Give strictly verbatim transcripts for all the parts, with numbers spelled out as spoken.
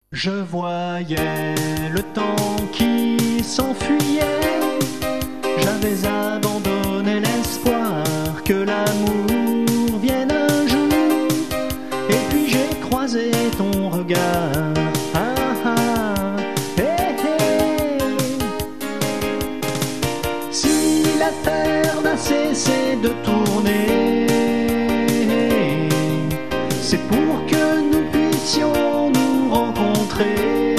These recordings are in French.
Je voyais le temps qui s'enfuyait, j'avais abandonné l'espoir que l'amour vienne un jour, et puis j'ai croisé ton regard. Ah, ah, hey, hey. Si la terre n'a cessé de tourner, c'est pour que nous puissions nous rencontrer.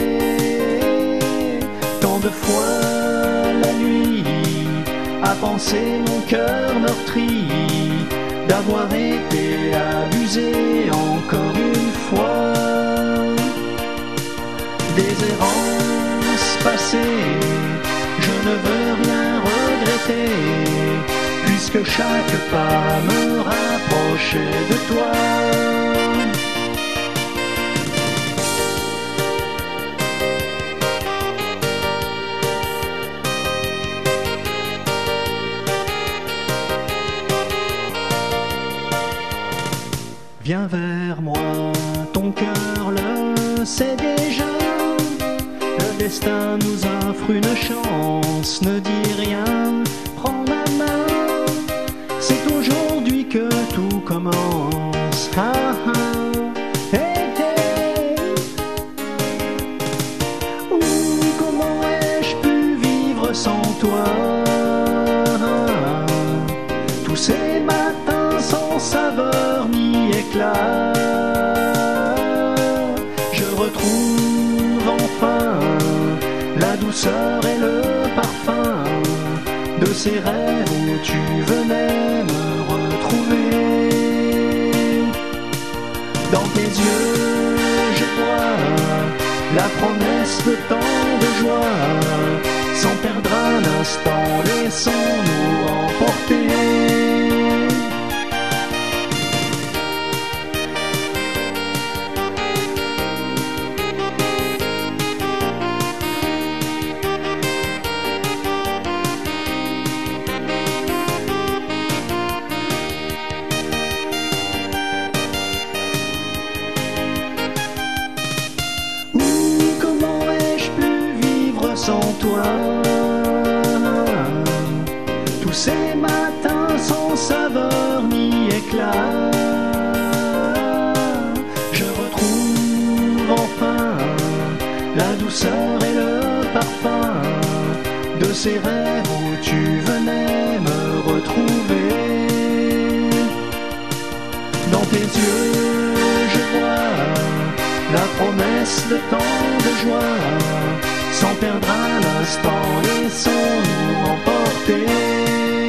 Tant de fois la nuit a pensé mon cœur meurtri d'avoir été abusé encore une fois. Des errances passées, je ne veux rien regretter, puisque chaque pas me rapprochait de toi. Viens vers moi, ton cœur le sait déjà. Le destin nous offre une chance, ne dis rien, prends ma main. C'est aujourd'hui que tout commence. Ah, ah, hey, hey. Ouh, comment ai-je pu vivre sans toi? Tous ces matins sans saveur ni éclat, je retrouve enfin la douceur et le parfum de ces rêves où tu venais me retrouver. Dans tes yeux je vois la promesse de tant de joie, sans perdre un instant, laissons-nous emporter. Sans toi, tous ces matins sans saveur ni éclat, je retrouve enfin la douceur et le parfum de ces rêves où tu venais me retrouver. Dans tes yeux je vois la promesse de tant de joie, sans perdre un instant, laissons-nous emporter.